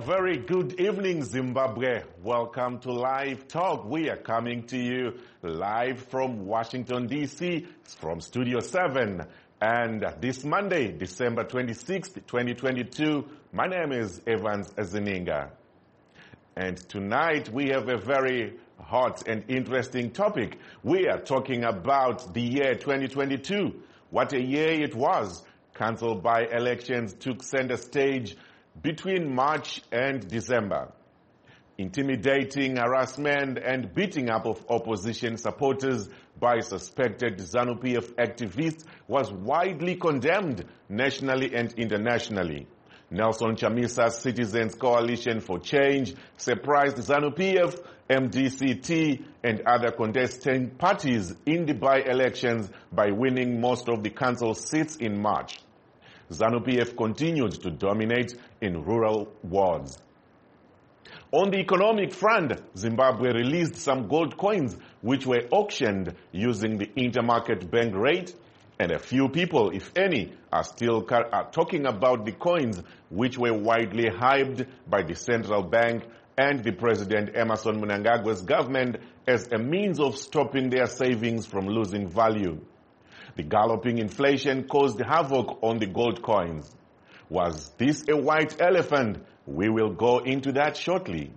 very good evening, Zimbabwe. Welcome to Live Talk. We are coming to you live from Washington, D.C., from Studio 7. And this Monday, December 26th, 2022, my name is Evans Azininga. And tonight we have a very hot and interesting topic. We are talking about the year 2022. What a year it was. Council by-elections took center stage between March and December. Intimidating, harassment, and beating up of opposition supporters by suspected ZANU-PF activists was widely condemned nationally and internationally. Nelson Chamisa's Citizens Coalition for Change surprised ZANU-PF, MDCT, and other contesting parties in the by-elections by winning most of the council seats in March. ZANU-PF continued to dominate in rural wards. On the economic front, Zimbabwe released some gold coins which were auctioned using the intermarket bank rate, and a few people, if any, are still talking about the coins which were widely hyped by the central bank and the President Emmerson Mnangagwa's government as a means of stopping their savings from losing value. The galloping inflation caused havoc on the gold coins. Was this a white elephant? We will go into that shortly.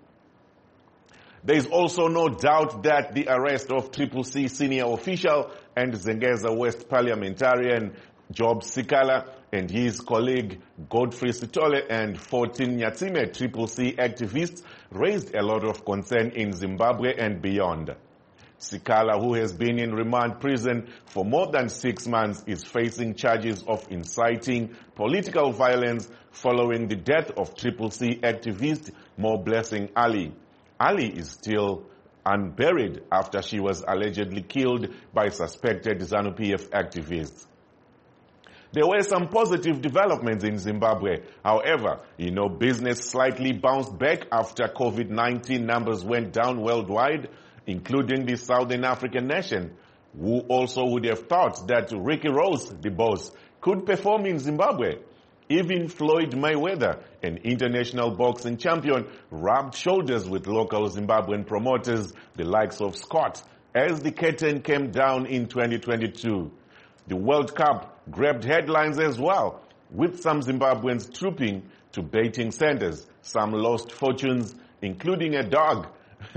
There is also no doubt that the arrest of CCC senior official and Zengeza West parliamentarian Job Sikala and his colleague Godfrey Sitole and 14 Nyatsime CCC activists raised a lot of concern in Zimbabwe and beyond. Sikala, who has been in remand prison for more than 6 months, is facing charges of inciting political violence following the death of CCC activist Mo Blessing Ali. Ali is still unburied after she was allegedly killed by suspected ZANU-PF activists. There were some positive developments in Zimbabwe. However, business slightly bounced back after COVID-19 numbers went down worldwide, including the Southern African nation, who also would have thought that Ricky Rose, the boss, could perform in Zimbabwe. Even Floyd Mayweather, an international boxing champion, rubbed shoulders with local Zimbabwean promoters, the likes of Scott, as the curtain came down in 2022. The World Cup grabbed headlines as well, with some Zimbabweans trooping to betting centers. Some lost fortunes, including a dog.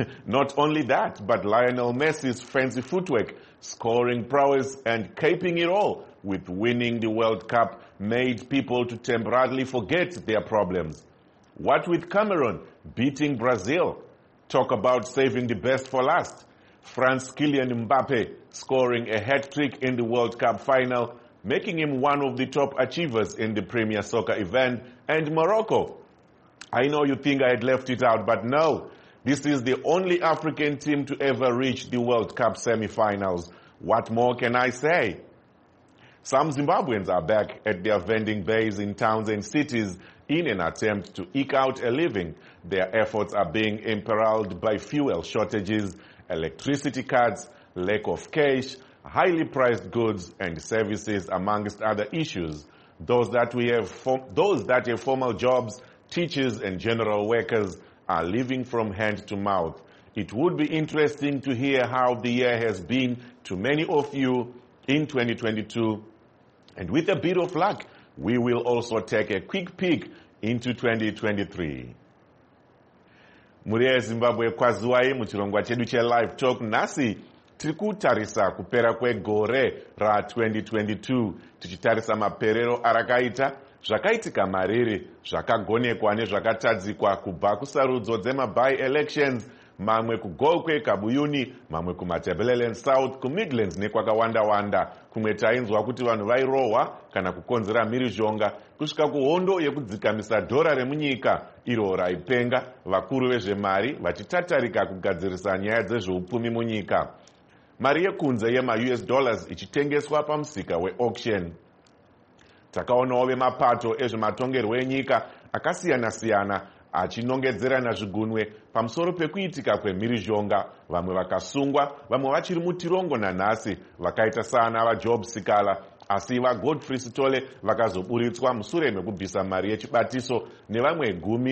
Not only that, but Lionel Messi's fancy footwork, scoring prowess, and caping it all with winning the World Cup made people to temporarily forget their problems. What with Cameroon beating Brazil? Talk about saving the best for last. France Kylian Mbappe scoring a hat-trick in the World Cup final, making him one of the top achievers in the Premier Soccer event, and Morocco. I know you think I had left it out, but no. This is the only African team to ever reach the World Cup semi-finals. What more can I say? Some Zimbabweans are back at their vending bays in towns and cities in an attempt to eke out a living. Their efforts are being imperiled by fuel shortages, electricity cuts, lack of cash, highly priced goods and services, amongst other issues. Those that have formal jobs, teachers and general workers, are living from hand to mouth. It would be interesting to hear how the year has been to many of you in 2022. And with a bit of luck, we will also take a quick peek into 2023. Muri Zimbabwe kwaziwai muchirongwa chedu che-Live Talk nasi tirikutarisa kupera kwegore ra-2022 tichitarisa maperero arakaita, zvakaitika mariri, zvakagonekwa nezvakatadzikwa kubva kusarudzo dzema-by-elections, mamwe kuGokwe, Kabuyuni, mamwe kuMatabeleland South, kuMidlands nekwakawanda-wanda. Kumwe tainzwa kuti vanhu vairohwa kana kukonzera mhirizhonga, kusvika kuhondo yekudzikamisa dhora remunyika iro raipenga, vakuru vezvemari vachitatarika kugadzirisa nyaya dzezveupfumi munyika. Mari yekunze yema-US dollars ichitengeswa pamusika we-auction. Takaonawo vemapato ezvematongerwo enyika akasiyana-siyana achinongedzerana zvigunwe pamusoro pekuitika kwemhirizhonga, vamwe vakasungwa, vamwe vachiri mutirongo nanhasi, vakaita saana vaJob Sikala, asi vaGodfrey Sitole vakazoburitswa mushure mekubvisa mari yechibatiso nevamwe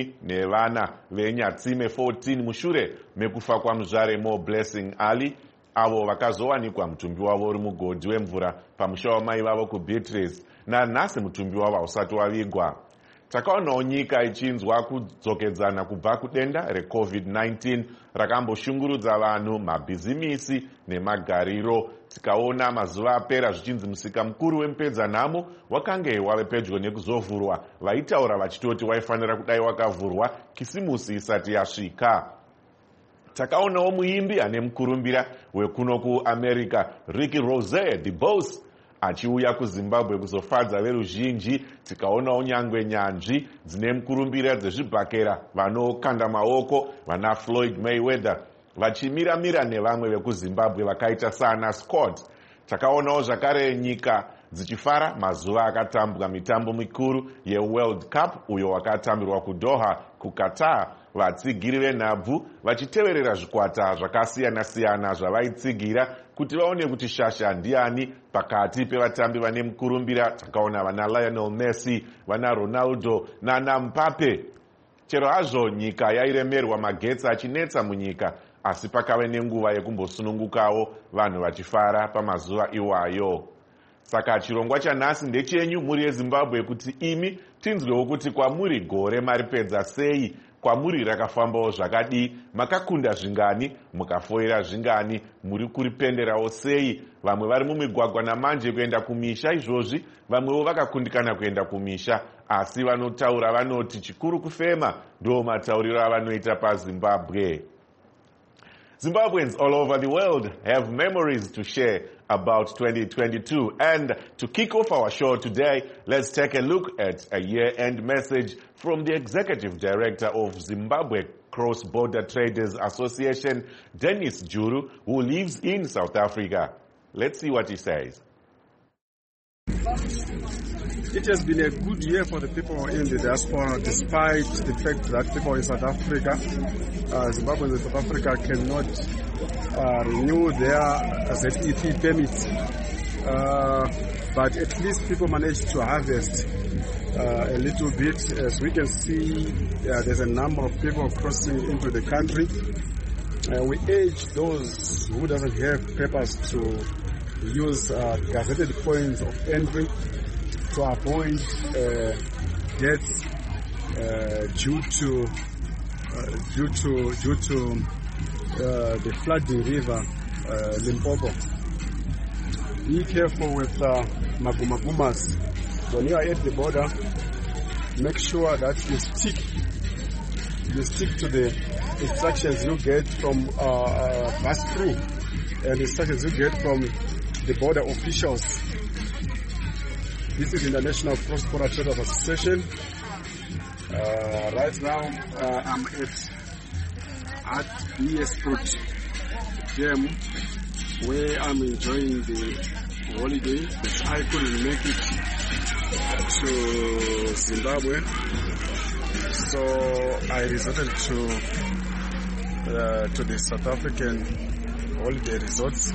14 veNyatsime 14 mushure mekufa kwaMuzvare Mo Blessing Ali, avo vakazowanikwa mutumbi wavo uri mugodhi wemvura pamusha wamai vavo kuBeatrice, nanhasi mutumbi wavo hausati wavigwa. Takaonawo nyika ichinzwa kudzokedzana kubva kudenda reCovid-19 rakamboshungurudza vanhu, mabhizimisi nemagariro. Tikaona mazuva apera zvichinzi musika mukuru wemupedzanhamo wakange wave pedyo nekuzovhurwa, vaitaura vachitoti waifanira kudai wakavhurwa kisimusi isati yasvika. Takaonawo muimbi ane mukurumbira wekuno kuAmerica, Ricky Rose the Boss, achiuya kuZimbabwe kuzofadza veruzhinji. Tikaonawo nyangwe nyanzvi dzine mukurumbira dzezvibhakera vanokanda maoko, vana Floyd Mayweather, vachimira-mira nevamwe vekuZimbabwe vakaita sana Scott. Takaonawo zvakare nyika dzichifara mazuva akatambwa mitambo mikuru yeWorld Cup uyo wakatambirwa kuDoha kuQatar, vatsigiri venhabvu vachiteverera zvikwata zvakasiyana-siyana zvavaitsigira kuti vaone kuti shasha ndiani pakati pevatambi vane mukurumbira. Takaona vana Lionel Messi, vana Ronaldo nana Mbappe. Chero hazvo nyika yairemerwa magetsi achinetsa munyika, asi pakave nenguva yekumbosunungukawo vanhu vachifara pamazuva iwayo. Saka chirongwa chanhasi ndechenyu muri yeZimbabwe, kuti imi tinzwewo kuti kwamuri gore maripedza sei, kwamuri rakafambawo zvakadii, makakunda zvingani, mukafoira zvingani, muri kuripenderawo sei. Vamwe vari mumigwagwa namanje kuenda kumisha izvozvi, vamwewo vakakundikana kuenda kumisha, asi vanotaura vanoti chikuru kufema ndo matauriro avanoita paZimbabwe. Zimbabweans all over the world have memories to share about 2022. And to kick off our show today, let's take a look at a year-end message from the Executive Director of Zimbabwe Cross-Border Traders Association, Dennis Juru, who lives in South Africa. Let's see what he says. It has been a good year for the people in the diaspora, despite the fact that people in South Africa, Zimbabweans in South Africa, cannot renew their ZEP permits. But at least people managed to harvest a little bit. As we can see, there's a number of people crossing into the country. We urge those who doesn't have papers to use gazetted points of entry to avoid deaths due to the flooding river Limpopo. Be careful with magumagumas. When you are at the border, make sure that you stick to the instructions you get from bus crew and instructions you get from the border officials. This is International Cross-Border Traders Association. Right now, I'm at BS Fruit Jam, where I'm enjoying the holiday. I couldn't make it to Zimbabwe, so I resorted to the South African holiday resorts.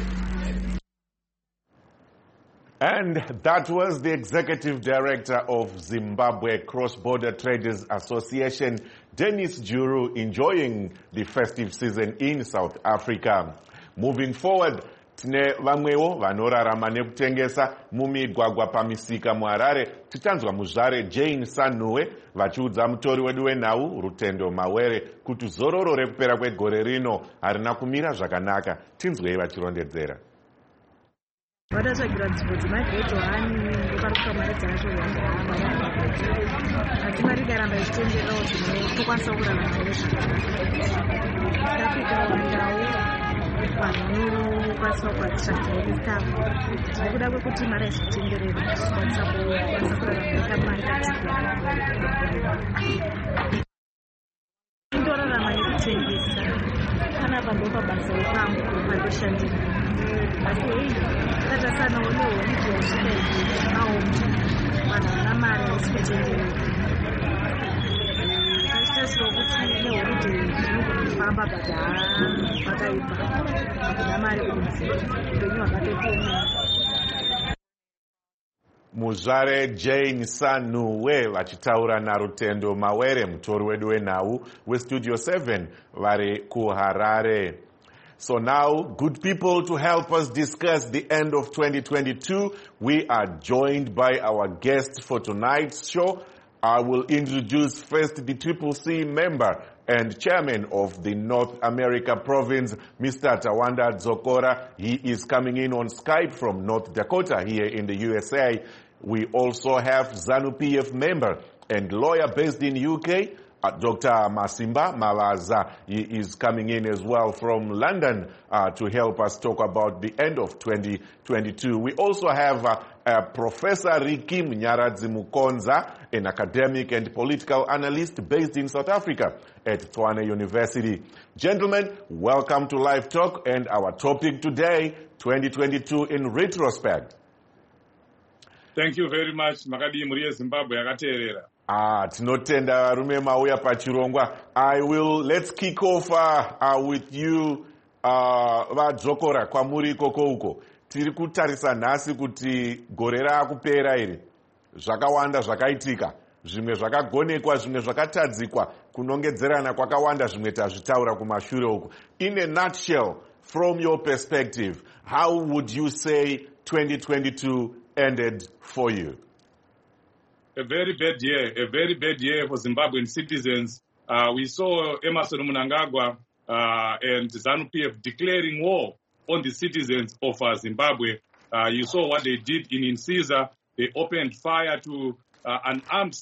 And that was the Executive Director of Zimbabwe Cross-Border Traders Association, Dennis Juru, enjoying the festive season in South Africa. Moving forward, tine vamwewo vanorarama nekutengesa mumigwagwa pamisika muHarare. Titanzwa Muzvare Jane Sanhuwe vachiudza mutori wedu wenhau Rutendo Mawere kuti zororo rekupera kwegore rino harina kumira zvakanaka. Tinzwei vachirondedzera. Vadatsvagira nzvimbo dzemageto hani varuka mari dzacho vangahamba asi mari ikaramba ichitendererawo zvimwe tokwanisa kurarama nezvitapika wandawo vanokwanisa kuvatishandira nekamu nekuda kwekuti mari aichitenderera tikwanisa kurarama nekamari indorarama nekutengesa kana pambopa basa upangu pandoshandira asi hei tatasana oneholiday usvika izvi aomti vanhu vana mari aisikutenderera tachitarisirawo kuti neholiday zvinogofamba but vakaipa hakuna mari kunzi upenyu hwakatokomera. Muzvare Jane Sanuwe vachitaura naRutendo Mawere, mutori wedu wenhau weStudio 7 vari kuHarare. So now, good people, to help us discuss the end of 2022, we are joined by our guest for tonight's show. I will introduce first the CCC member and chairman of the North America province, Mr. Tawanda Dzokora. He is coming in on Skype from North Dakota here in the USA. We also have ZANU-PF member and lawyer based in UK, Dr. Masimba Malaza. He is coming in as well from London to help us talk about the end of 2022. We also have Professor Ricky Mnyaradzi Mukonza, an academic and political analyst based in South Africa at Tshwane University. Gentlemen, welcome to Live Talk, and our topic today, 2022 in retrospect. Thank you very much. Makadi Murie Zimbabwe yakateerera. Tinotenda varume mauya pachirongwa. Let's kick off with you, Vadzokora, kwamuri ikoko uko. Tiri kutarisa nhasi kuti gore raakupera iri. Zvakawanda zvakaitika. Zvimwe zvakagonekwa, zvimwe zvakatadzikwa, kunongedzerana kwakawanda, zvimwe tazvitaura kumashure uko. In a nutshell, from your perspective, how would you say 2022 ended for you? A very bad year for Zimbabwean citizens. We saw Emmerson Mnangagwa and ZANU-PF declaring war on the citizens of Zimbabwe. You saw what they did in Insiza. They opened fire to unarmed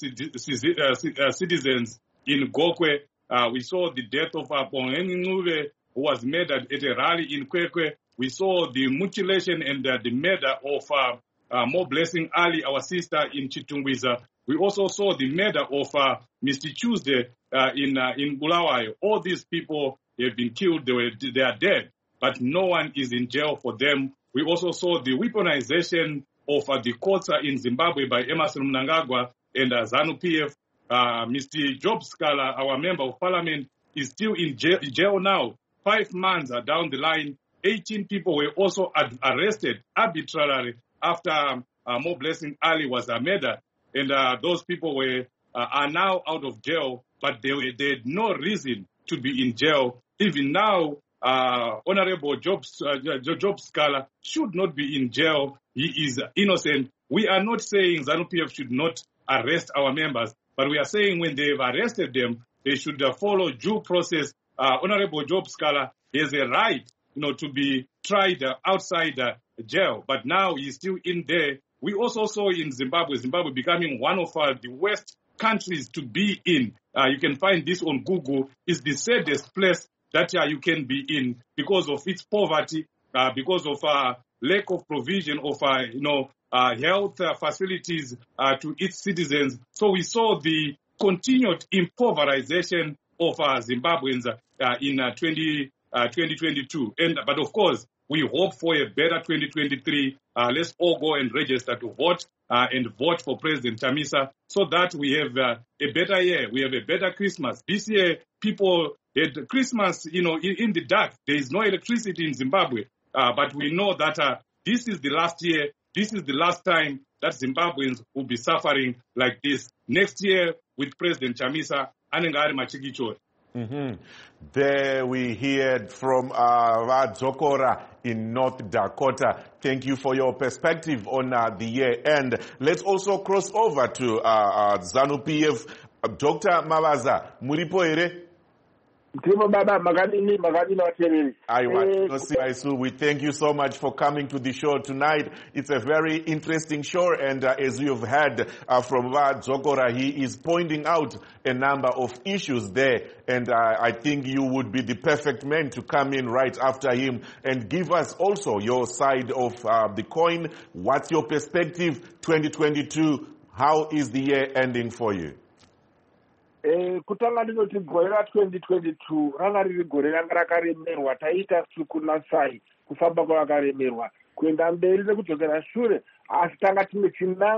citizens in Gokwe. We saw the death of Pongenyi Ncube, who was murdered at a rally in Kwekwe. We saw the mutilation and the murder of More Blessing Ali, our sister in Chitungwiza. We also saw the murder of Mr. Tuesday in Bulawayo. All these people have been killed. They are dead, but no one is in jail for them. We also saw the weaponization of the courts in Zimbabwe by Emmerson Mnangagwa and ZANU-PF. Mr. Job Scala, our member of parliament, is still in jail now. 5 months down the line, 18 people were also arrested arbitrarily after More Blessing Ali was murdered. And those people are now out of jail, but they had no reason to be in jail. Even now, Honorable Job Scala should not be in jail. He is innocent. We are not saying ZANU-PF should not arrest our members, but we are saying when they've arrested them, they should follow due process. Honorable Job Scala has a right, to be tried outside jail, but now he's still in there. We also saw in Zimbabwe becoming one of the worst countries to be in. You can find this on Google. It's the saddest place that you can be in because of its poverty, because of lack of provision of health facilities to its citizens. So we saw the continued impoverization of Zimbabweans in 2022. But of course, we hope for a better 2023. Let's all go and register to vote and vote for President Chamisa so that we have a better year. We have a better Christmas. This year, people had Christmas, in the dark. There is no electricity in Zimbabwe. But we know that this is the last year. This is the last time that Zimbabweans will be suffering like this. Next year, with President Chamisa, anengari machikichori. There we heard from Vadzokora in North Dakota. Thank you for your perspective on the year end. Let's also cross over to ZANU-PF. Dr. Malaza, muripo ere? We thank you so much for coming to the show tonight. It's a very interesting show, and as you've heard from Vadzokora, he is pointing out a number of issues there, and I think you would be the perfect man to come in right after him and give us also your side of the coin. What's your perspective 2022? How is the year ending for you? Kutanga ndinoti gore ra 2022 ranga riri gore ranga rakaremerwa. Taita sukunasai kufamba kwakaremerwa kuenda mberi nekudzokera shure, asi tanga tine chinangwa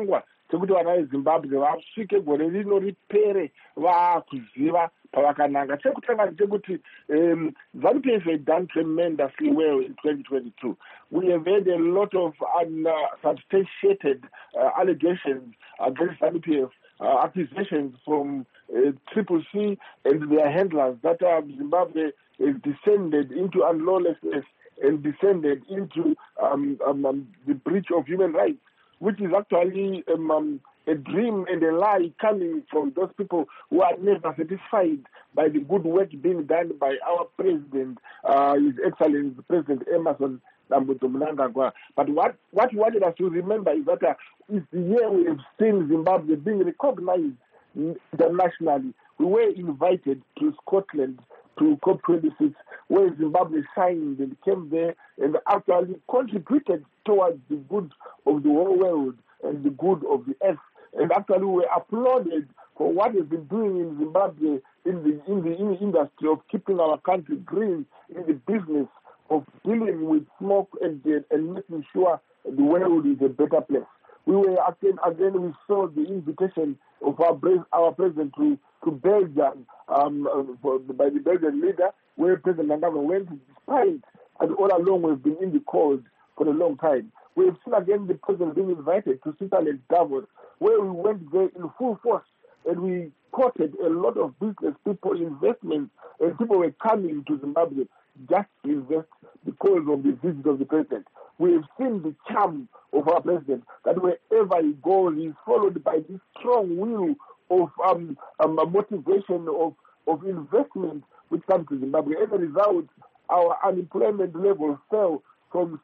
chekuti vana vezimbabwe vasvike gore rino ripere vaakuziva pavakananga. Chekutanga ndechekuti ZANU-PF had done tremendously well in 2022. We have had a lot of unsubstantiated allegations against ZANU-PF, accusations from CCC and their handlers that Zimbabwe has descended into unlawlessness and descended into the breach of human rights, which is actually a dream and a lie coming from those people who are never satisfied by the good work being done by our president, His Excellency President Emmerson Mnangagwa. But what we wanted us to remember is that it's the year we have seen Zimbabwe being recognized internationally. We were invited to Scotland to COP26, where Zimbabwe signed and came there and actually contributed towards the good of the whole world and the good of the earth. And actually we were applauded for what we've been doing in Zimbabwe in the industry of keeping our country green, in the business of dealing with smoke and making sure the world is a better place. We were again we saw the invitation of our president to Belgium by the Belgian leader, where President Mnangagwa went despite, and all along we've been in the cold for a long time. We've seen again the president being invited to Switzerland, Davos, where we went there in full force and we courted a lot of business people, investments, and people were coming to Zimbabwe just to invest because of the visit of the president. We have seen the charm of our president, that wherever he goes, he's followed by this strong will of motivation of investment which comes to Zimbabwe. As a result, our unemployment level fell from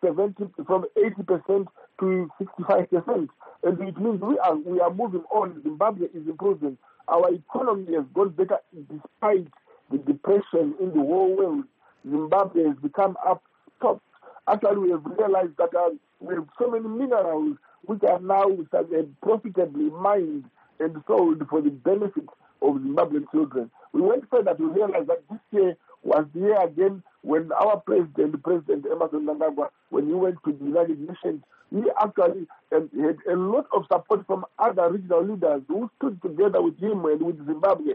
80% to 65%, and it means we are moving on. Zimbabwe is improving. Our economy has gone better despite the depression in the whole world. Zimbabwe has become up top. Actually, we have realized that we have so many minerals which are now profitably mined and sold for the benefit of Zimbabwean children. We went further to realize that this year was the year again when our President Emmerson Mnangagwa, when he went to the United Nations, he actually had a lot of support from other regional leaders who stood together with him and with Zimbabwe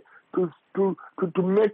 to make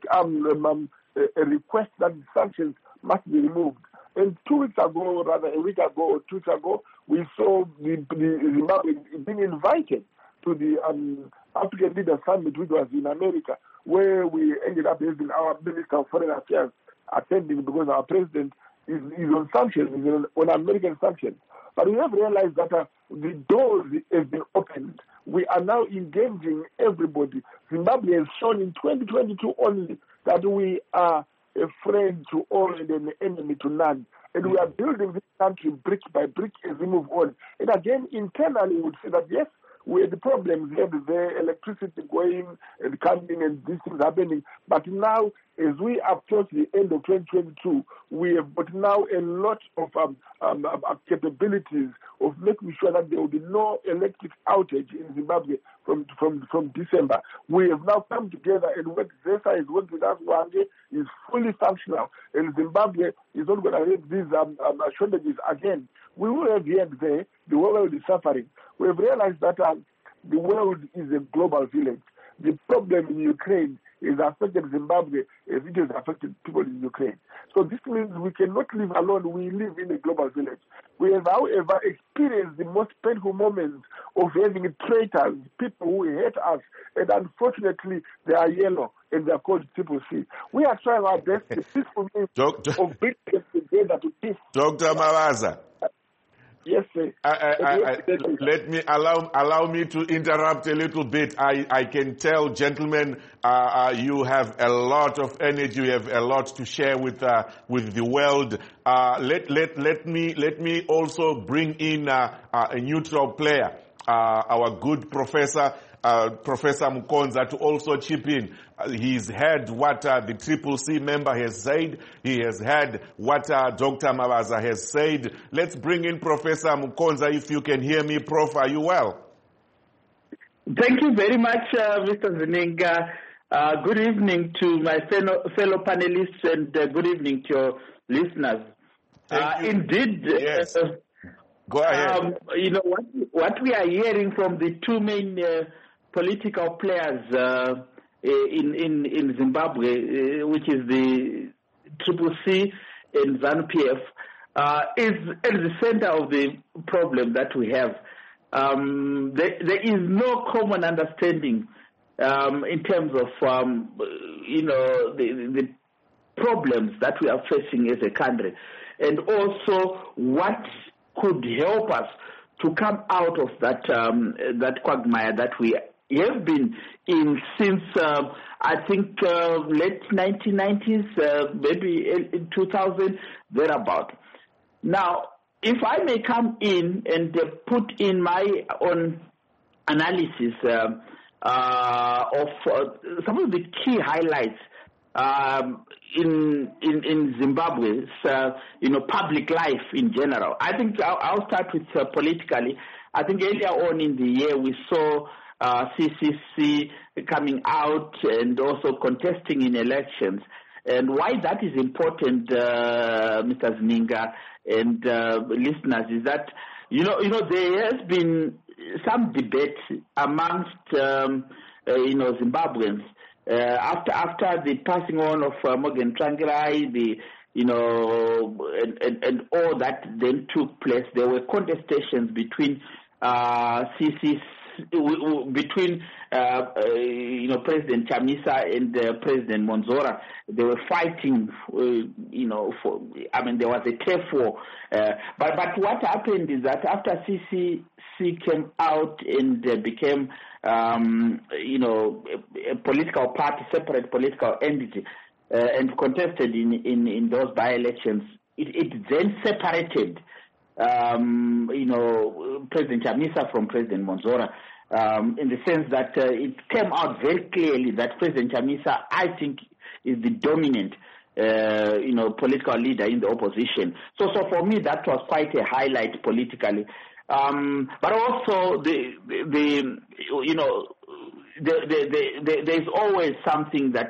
a request that the sanctions must be removed. And 2 weeks ago, rather a week ago or 2 weeks ago, we saw the Zimbabwe being invited to the African Leaders Summit, which was in America, where we ended up having our Minister of Foreign Affairs attending because our president is on sanctions, is on American sanctions. But we have realized that the doors have been opened. We are now engaging everybody. Zimbabwe has shown in 2022 only that we are a friend to all and an enemy to none. And we are building this country brick by brick as we move on. And again, internally, we would say that, yes, we had the problems, we had the electricity going and coming and these things happening. But now, as we approach the end of 2022, we have got now a lot of capabilities of making sure that there will be no electric outage in Zimbabwe from December. We have now come together and worked. ZESA is working with us. Wange is fully functional, and Zimbabwe is not going to have these shortages again. We will have here and there. The world is suffering. We have realized that the world is a global village. The problem in Ukraine is affected Zimbabwe as it has affected people in Ukraine. So this means we cannot live alone. We live in a global village. We have, however, experienced the most painful moments of having traitors, people who hate us, and unfortunately they are yellow and they are called CCC. We are trying our best to peaceful means of bringing them together to peace. Dr. Mabaza. Yes, sir. Let me allow me to interrupt a little bit. I can tell, gentlemen, you have a lot of energy. You have a lot to share with the world. Let me also bring in a neutral player, our good Professor Mukonza, to also chip in. He's heard what the CCC member has said. He has heard what Dr. Mabaza has said. Let's bring in Professor Mukonza. If you can hear me, Prof, are you well? Thank you very much, Mr. Zininga. Good evening to my fellow panelists and good evening to your listeners. Indeed, yes. Go ahead. What we are hearing from the two main political players in Zimbabwe, which is the CCC and ZANU-PF, is at the center of the problem that we have. There is no common understanding in terms of the problems that we are facing as a country, and also what could help us to come out of that quagmire that we have been in since I think late 1990s, maybe in 2000, thereabout. Now, if I may come in and put in my own analysis of some of the key highlights in Zimbabwe's public life in general. I think I'll start with politically. I think earlier on in the year we saw CCC coming out and also contesting in elections. And why that is important, Mr. Zininga and listeners, is that there has been some debate amongst Zimbabweans after the passing on of Morgan Tsvangirai, and all that then took place. There were contestations between CCC, between President Chamisa and President Monzora. They were fighting, there was a turf war. But what happened is that after CCC came out and became, a political party, separate political entity, and contested in those by-elections, it then separated President Chamisa from President Monzora, in the sense that it came out very clearly that President Chamisa, I think, is the dominant, political leader in the opposition. So for me, that was quite a highlight politically. But also there's always something that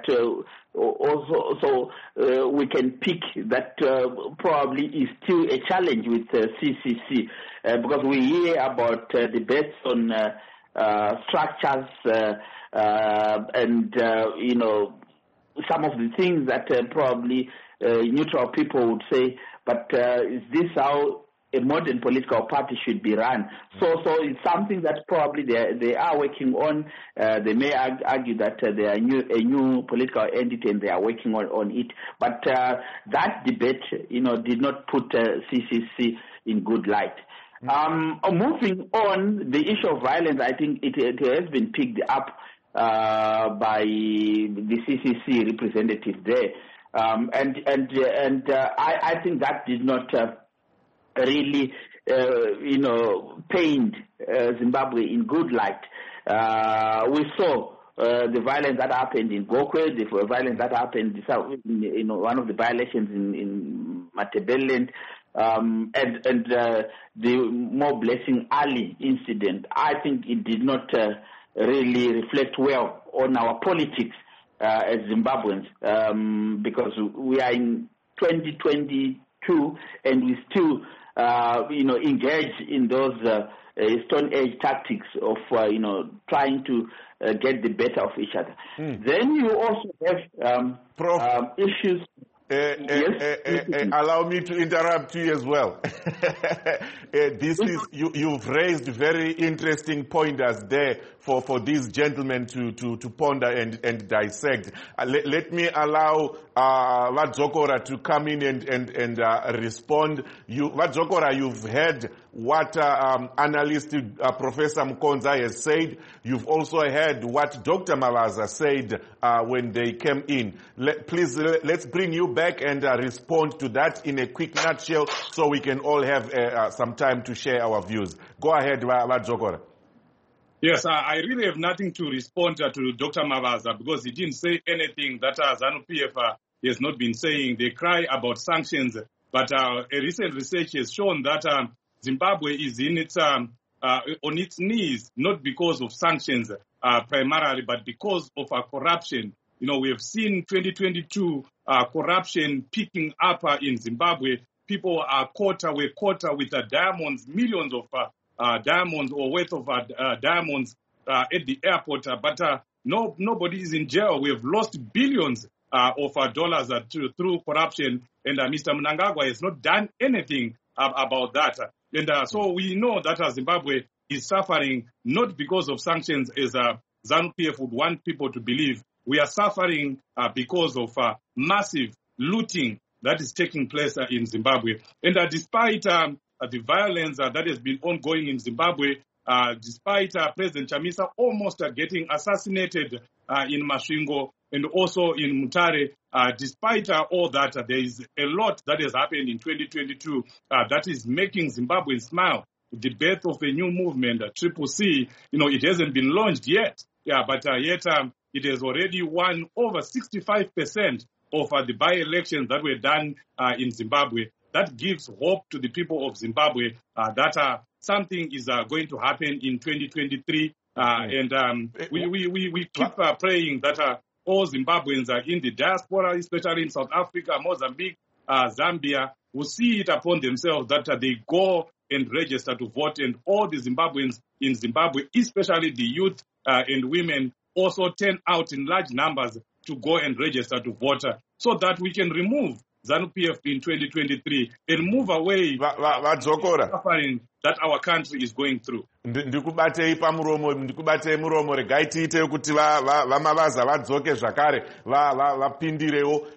we can pick that probably is still a challenge with CCC, because we hear about debates on structures and some of the things that probably neutral people would say, but is this how a modern political party should be run? So it's something that probably they are working on. They may argue that they are a new political entity and they are working on it. But that debate, did not put CCC in good light. Moving on, the issue of violence, I think it has been picked up by the CCC representative there, I think that did not really, paint Zimbabwe in good light. We saw the violence that happened in Gokwe, the violence that happened in one of the violations in Matabeleland, and the More Blessing Ali incident. I think it did not really reflect well on our politics as Zimbabweans, because we are in 2022 and we still engage in those Stone Age tactics of trying to get the better of each other. Then you also have issues. Allow me to interrupt you as well. You've raised very interesting pointers there for these gentlemen to ponder and dissect. Let me allow Vadzokora to come in and respond. Vadzokora, you've heard what analyst Professor Mkonza has said. You've also heard what Dr. Mavaza said when they came in. Let's bring you back and respond to that in a quick nutshell so we can all have some time to share our views. Go ahead, Vadzokora. Yes, I really have nothing to respond to Dr. Mavaza because he didn't say anything that ZANU-PF has not been saying. They cry about sanctions, but a recent research has shown that Zimbabwe is in its on its knees, not because of sanctions primarily, but because of corruption. We have seen 2022 corruption picking up in Zimbabwe. people are were caught with diamonds, millions of diamonds or worth of diamonds at the airport, but nobody is in jail. We have lost billions of dollars through corruption, and Mr. Mnangagwa has not done anything about that. And so we know that Zimbabwe is suffering not because of sanctions, as ZANU-PF would want people to believe. We are suffering because of massive looting that is taking place in Zimbabwe. And despite the violence that has been ongoing in Zimbabwe, despite President Chamisa almost getting assassinated in Masvingo and also in Mutare, despite all that, there is a lot that has happened in 2022 that is making Zimbabweans smile. The birth of a new movement, CCC, it hasn't been launched yet. But yet it has already won over 65% of the by-elections that were done in Zimbabwe. That gives hope to the people of Zimbabwe that something is going to happen in 2023. And we keep praying that all Zimbabweans are in the diaspora, especially in South Africa, Mozambique, Zambia, will see it upon themselves that they go and register to vote, and all the Zimbabweans in Zimbabwe, especially the youth and women, also turn out in large numbers to go and register to vote, so that we can remove ZANU-PF in 2023 and move away the suffering that our country is going through. Ndikubatei muromo regai tiite kuti vamavaza vadzoke zvakare vapindirewo.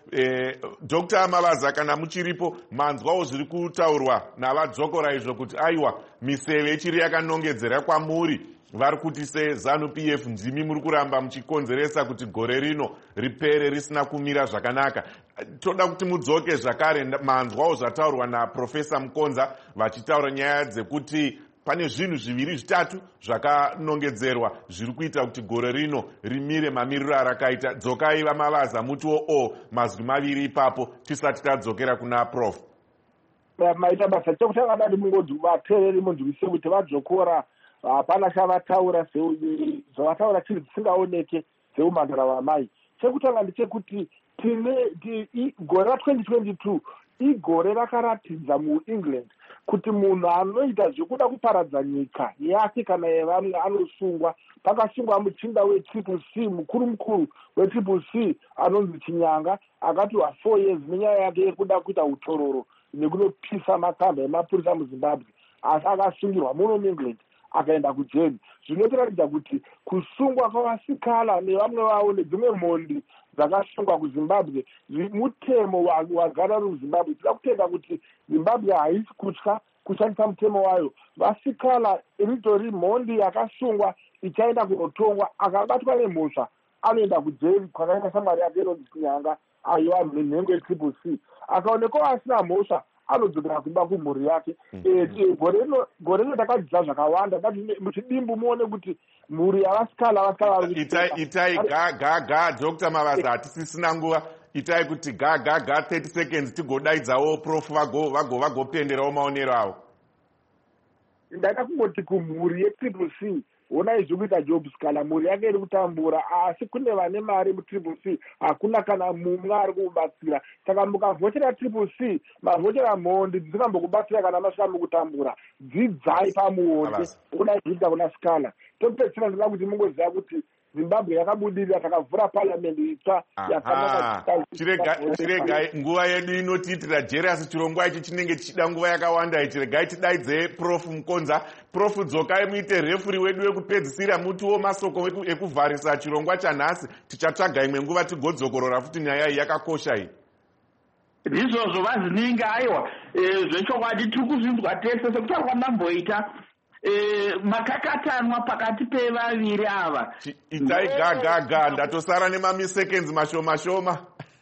Dr. Mavaza, kana muchiripo manzwawo zviri kutaurwa navadzokora izvo kuti aiwa miseve ichiri yakanongedzera kwamuri. Vari kuti seZANU-PF ndimi muri kuramba muchikonzeresa kuti gore rino ripere risina kumira zvakanaka. Toda kuti mudzoke zvakare manzwawo zvataurwa naProfesa Mukonza vachitaura nyaya dzekuti pane zvinhu zviviri zvitatu zvakanongedzerwa zviri kuita kuti gore rino rimire mamiriro arakaita. Dzokai vaMavaza mutiwo mazwi maviri ipapo tisati tadzokera kuna Prof. Maita basa chekutanga dadi mungodzi vateereri munzwise kuti vadzokora hapana chavataura zvavataura chiri dzisingaoneke seumhandara wamai. Chekutanga ndechekuti gore ra2022 igore rakaratidza muEngland kuti munhu anoita zvekuda kuparadza nyika yake kana yevamwe anosungwa. Pakasungwa muchinda weCCC, mukuru weCCC anonzi Chinyanga, akatiwa 4 years nenyaya yake yekuda kuita utororo nekunopisa makamba emapurisa muZimbabwe, asi akasungirwa muno muEngland akaenda kujeni. Zvinotiratidza kuti kusungwa kwavasikana nevamwe vavo nedzimwe mhondi dzakasungwa kuZimbabwe mutemo wagara uri muZimbabwe. Tinoda kutenda kuti Zimbabwe haisi kutya kushandisa mutemo wayo. Vasikana ritori mhondi yakasungwa ichaenda kunotongwa, akabatwa nemhosva anoenda kujeni kwakaenda shamwari yake inonzi Chinyanga, aiwa mhengo yeCCC. Akaonekwa asina mhosva anodzokera kumba kumhuri yake. Gore rino takadzidza zvakawanda, muchidimbu muone kuti mhuri yavasikana itai gaga. Dr. Mavaza, hatisisina nguva. Itai kuti gaga 30 seconds tigodaidzawo Prof vagopenderawo maonero avo. Ndada kungoti kumhuri yeCCC, onai zviri kuita Jobs kana mhuri yake iri kutambura, asi kune vane mari muCCC, hakuna kana mumwe ari kubatsira. Saka mukavhochera CCC, mavhochera mhondi dzisingambokubatsira kana masvika mukutambura, dzidzai pamuonde. Onai zviri kuita kuna sikana. Topedzisira ndoda kuti mungoziva kuti Zimbabwe yakabudirira, takavhura parliamendi itsva yakanaka. Chiregai nguva yedu inotiitira Jerius chirongwa ichi chinenge chichida nguva yakawanda ichi. Regai tidaidze Prof Mukonza. Prof, dzokai muite refuri wedu wekupedzisira, mutiwo masoko ekuvharisa chirongwa chanhasi. Tichatsvaga imwe nguva tigodzokorora futi nyaya iyi yakakosha iyi. Ndizvozvo vazininga, aiwa zvechokwadi tiri kuzvinzwa tese sekutaura kwandamboita makakatanwa pakati pevaviri ava. Itai gaga, ndatosara nemamiseconds mashoma.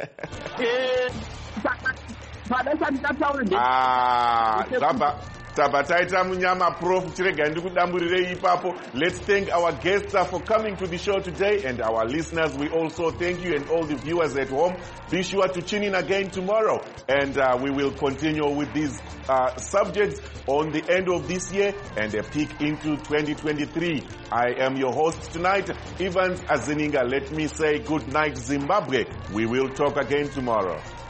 Tabva taita munyama Prof, chiregai ndikudamburirei ipapo. Let's thank our guests for coming to the show today, and our listeners, we also thank you, and all the viewers at home. Be sure to tune in again tomorrow, and we will continue with these subjects on the end of this year and a peek into 2023. I am your host tonight, Evans Azininga. Let me say good night, Zimbabwe. We will talk again tomorrow.